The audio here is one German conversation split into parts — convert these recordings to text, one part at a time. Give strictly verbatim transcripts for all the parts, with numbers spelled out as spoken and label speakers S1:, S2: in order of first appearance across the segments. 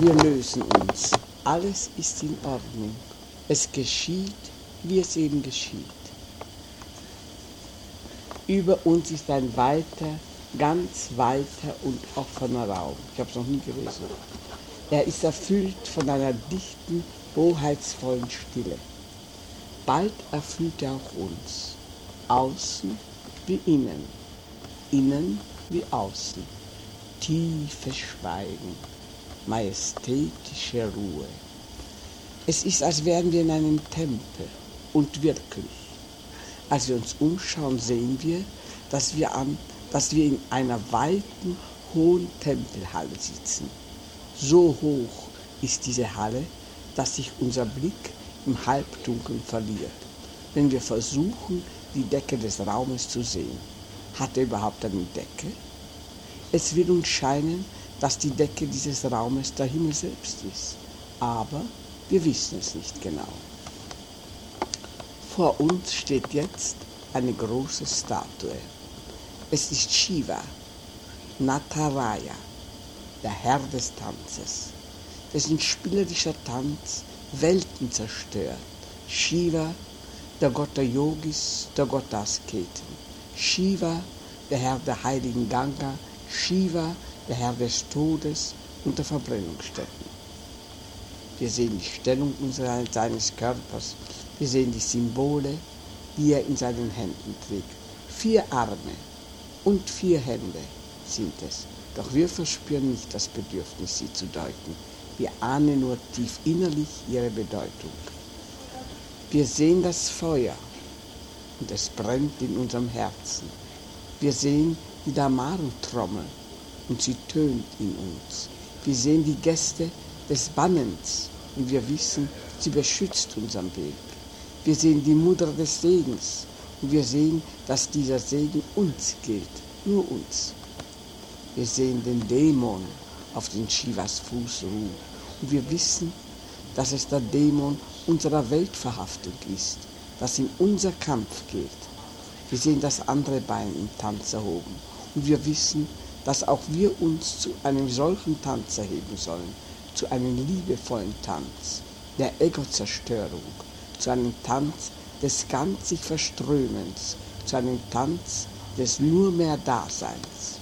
S1: Wir lösen uns. Alles ist in Ordnung. Es geschieht, wie es eben geschieht. Über uns ist ein weiter, ganz weiter und offener Raum. Ich habe es noch nie gelesen. Er ist erfüllt von einer dichten, hoheitsvollen Stille. Bald erfüllt er auch uns, außen wie innen, innen wie außen. Tiefes Schweigen, majestätische Ruhe. Es ist, als wären wir in einem Tempel. Und wirklich, als wir uns umschauen, sehen wir, dass wir, an, dass wir in einer weiten, hohen Tempelhalle sitzen. So hoch ist diese Halle, dass sich unser Blick im Halbdunkeln verliert, wenn wir versuchen, die Decke des Raumes zu sehen. Hat er überhaupt eine Decke? Es wird uns scheinen, dass die Decke dieses Raumes der Himmel selbst ist, aber wir wissen es nicht genau. Vor uns steht jetzt eine große Statue. Es ist Shiva, Nataraja, der Herr des Tanzes, dessen spielerischer Tanz Welten zerstört. Shiva, der Gott der Yogis, der Gott der Asketen. Shiva, der Herr der heiligen Ganga. Shiva, der Herr des Todes und der Verbrennungsstätten. Wir sehen die Stellung unseres, seines Körpers, wir sehen die Symbole, die er in seinen Händen trägt. Vier Arme und vier Hände sind es, doch wir verspüren nicht das Bedürfnis, sie zu deuten. Wir ahnen nur tief innerlich ihre Bedeutung. Wir sehen das Feuer und es brennt in unserem Herzen. Wir sehen die Damaru-Trommel und sie tönt in uns. Wir sehen die Gäste des Bannens und wir wissen, sie beschützt unseren Weg. Wir sehen die Mutter des Segens und wir sehen, dass dieser Segen uns gilt, nur uns. Wir sehen den Dämon auf den Shivas Fuß ruhen und wir wissen, dass es der Dämon unserer Weltverhaftung ist, das in unser Kampf geht. Wir sehen das andere Bein im Tanz erhoben und wir wissen, dass auch wir uns zu einem solchen Tanz erheben sollen, zu einem liebevollen Tanz der Ego-Zerstörung, zu einem Tanz des ganz sich Verströmens, zu einem Tanz des nur mehr Daseins.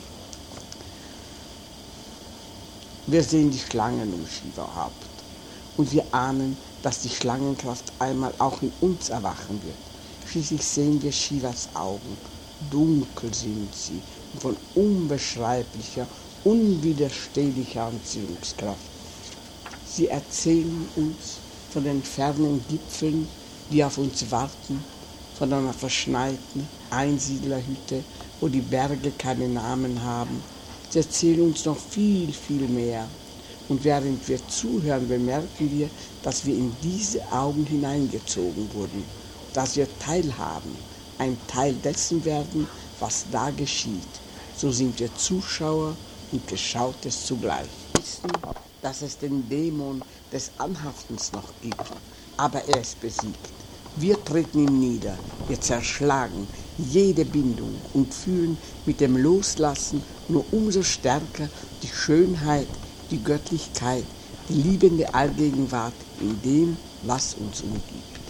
S1: Wir sehen die Schlangen um Shiva-Haupt und wir ahnen, dass die Schlangenkraft einmal auch in uns erwachen wird. Schließlich sehen wir Shivas Augen, dunkel sind sie und von unbeschreiblicher, unwiderstehlicher Anziehungskraft. Sie erzählen uns von den fernen Gipfeln, die auf uns warten, von einer verschneiten Einsiedlerhütte, wo die Berge keine Namen haben. Sie erzählen uns noch viel, viel mehr. Und während wir zuhören, bemerken wir, dass wir in diese Augen hineingezogen wurden, dass wir teilhaben, ein Teil dessen werden, was da geschieht. So sind wir Zuschauer und Geschautes zugleich. Wir wissen, dass es den Dämon des Anhaftens noch gibt, aber er ist besiegt. Wir treten ihm nieder, wir zerschlagen jede Bindung und fühlen mit dem Loslassen nur umso stärker die Schönheit, die Göttlichkeit, die liebende Allgegenwart in dem, was uns umgibt.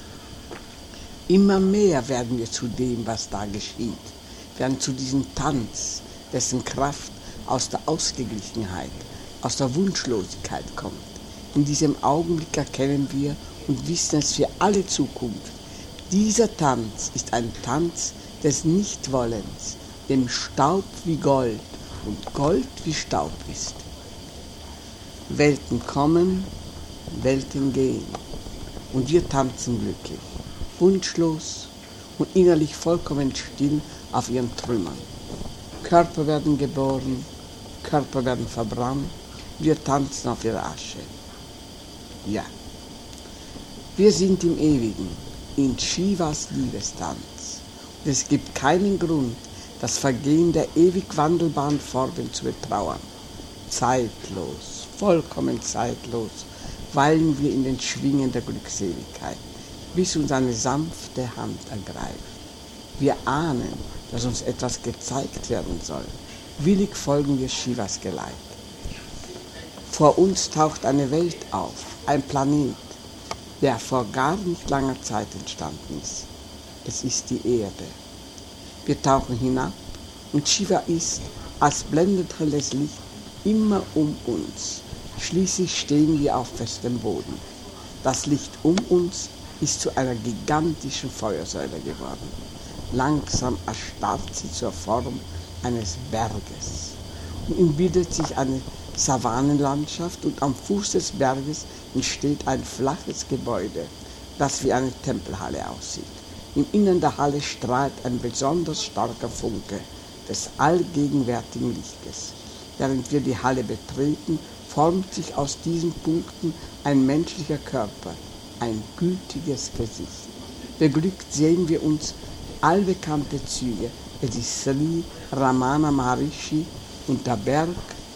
S1: Immer mehr werden wir zu dem, was da geschieht, werden zu diesem Tanz, dessen Kraft aus der Ausgeglichenheit, aus der Wunschlosigkeit kommt. In diesem Augenblick erkennen wir und wissen es für alle Zukunft. Dieser Tanz ist ein Tanz des Nichtwollens, dem Staub wie Gold und Gold wie Staub ist. Welten kommen, Welten gehen und wir tanzen glücklich, wunschlos und innerlich vollkommen still auf ihren Trümmern. Körper werden geboren, Körper werden verbrannt, wir tanzen auf ihrer Asche. Ja, wir sind im Ewigen, in Shivas Liebestanz. Und es gibt keinen Grund, das Vergehen der ewig wandelbaren Formen zu betrauern. Zeitlos, vollkommen zeitlos, weilen wir in den Schwingen der Glückseligkeit, bis uns eine sanfte Hand ergreift. Wir ahnen, dass uns etwas gezeigt werden soll. Willig folgen wir Shivas Geleit. Vor uns taucht eine Welt auf, ein Planet, der vor gar nicht langer Zeit entstanden ist. Es ist die Erde. Wir tauchen hinab und Shiva ist als blendend helles Licht immer um uns. Schließlich stehen wir auf festem Boden. Das Licht um uns ist zu einer gigantischen Feuersäule geworden. Langsam erstarrt sie zur Form eines Berges. Und ihm bildet sich eine Savannenlandschaft und am Fuß des Berges entsteht ein flaches Gebäude, das wie eine Tempelhalle aussieht. Im Innern der Halle strahlt ein besonders starker Funke des allgegenwärtigen Lichtes. Während wir die Halle betreten, formt sich aus diesen Punkten ein menschlicher Körper, ein gültiges Gesicht. Beglückt sehen wir uns allbekannte Züge. Es ist Sri Ramana Maharishi und der Berg,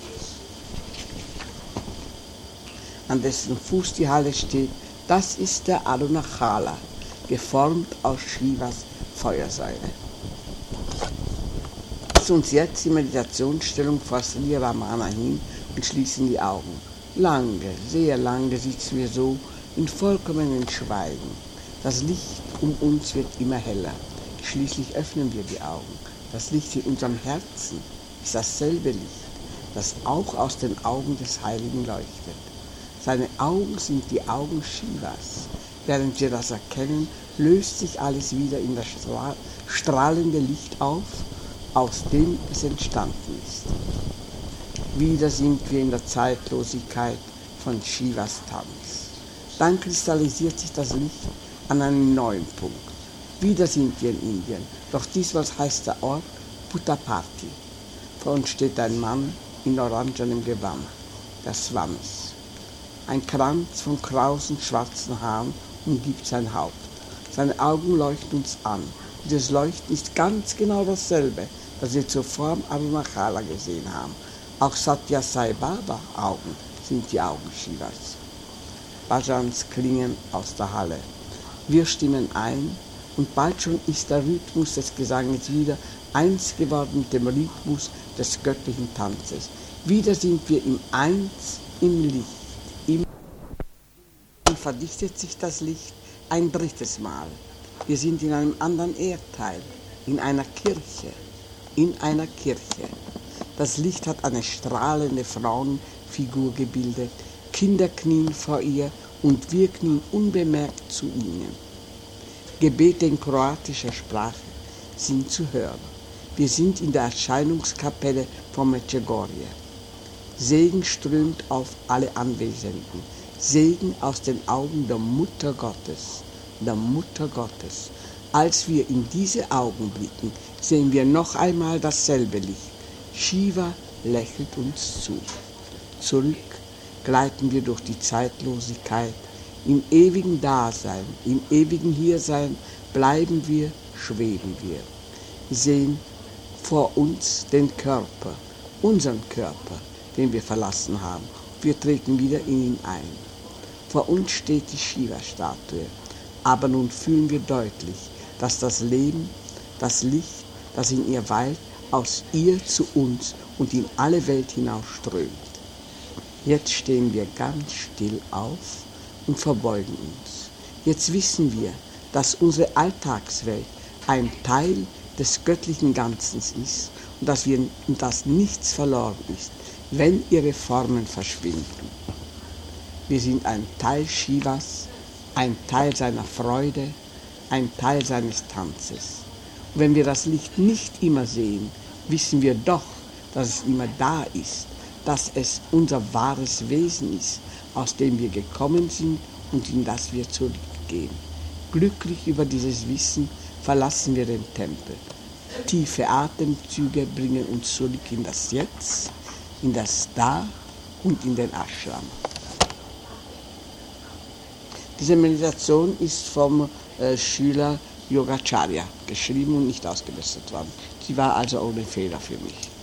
S1: an dessen Fuß die Halle steht, das ist der Arunachala, geformt aus Shivas Feuersäule. Lass uns jetzt die Meditationsstellung vor Sri Ramana hin und schließen die Augen. Lange, sehr lange sitzen wir so in vollkommenem Schweigen. Das Licht um uns wird immer heller. Schließlich öffnen wir die Augen. Das Licht in unserem Herzen ist dasselbe Licht, das auch aus den Augen des Heiligen leuchtet. Seine Augen sind die Augen Shivas. Während wir das erkennen, löst sich alles wieder in das strahlende Licht auf, aus dem es entstanden ist. Wieder sind wir in der Zeitlosigkeit von Shivas Tanz. Dann kristallisiert sich das Licht an einem neuen Punkt. Wieder sind wir in Indien, doch diesmal heißt der Ort Puttaparthi. Vor uns steht ein Mann in orangenem Gewand, der Swamis. Ein Kranz von krausen schwarzen Haaren umgibt sein Haupt. Seine Augen leuchten uns an. Dieses Leuchten ist ganz genau dasselbe, das wir zuvor am Arunachala gesehen haben. Auch Satya Sai Baba Augen sind die Augen Shivas. Bhajans klingen aus der Halle. Wir stimmen ein und bald schon ist der Rhythmus des Gesanges wieder eins geworden mit dem Rhythmus des göttlichen Tanzes. Wieder sind wir im Eins im Licht. Im Dann verdichtet sich das Licht ein drittes Mal. Wir sind in einem anderen Erdteil, in einer Kirche, in einer Kirche. Das Licht hat eine strahlende Frauenfigur gebildet. Kinder knien vor ihr und wir knien unbemerkt zu ihnen. Gebete in kroatischer Sprache sind zu hören. Wir sind in der Erscheinungskapelle von Medjugorje. Segen strömt auf alle Anwesenden. Segen aus den Augen der Mutter Gottes, der Mutter Gottes. Als wir in diese Augen blicken, sehen wir noch einmal dasselbe Licht. Shiva lächelt uns zu. Zurück gleiten wir durch die Zeitlosigkeit. Im ewigen Dasein, im ewigen Hiersein bleiben wir, schweben wir. Sehen vor uns den Körper, unseren Körper, den wir verlassen haben. Wir treten wieder in ihn ein. Vor uns steht die Shiva-Statue. Aber nun fühlen wir deutlich, dass das Leben, das Licht, das in ihr weilt, aus ihr zu uns und in alle Welt hinaus strömt. Jetzt stehen wir ganz still auf und verbeugen uns. Jetzt wissen wir, dass unsere Alltagswelt ein Teil des göttlichen Ganzen ist und dass, wir, und dass nichts verloren ist, wenn ihre Formen verschwinden. Wir sind ein Teil Shivas, ein Teil seiner Freude, ein Teil seines Tanzes. Und wenn wir das Licht nicht immer sehen, wissen wir doch, dass es immer da ist, dass es unser wahres Wesen ist, aus dem wir gekommen sind und in das wir zurückgehen. Glücklich über dieses Wissen verlassen wir den Tempel. Tiefe Atemzüge bringen uns zurück in das Jetzt, in das Da und in den Ashram. Diese Meditation ist vom äh, Schüler Yogacharya geschrieben und nicht ausgebessert worden. Sie war also ohne Fehler für mich.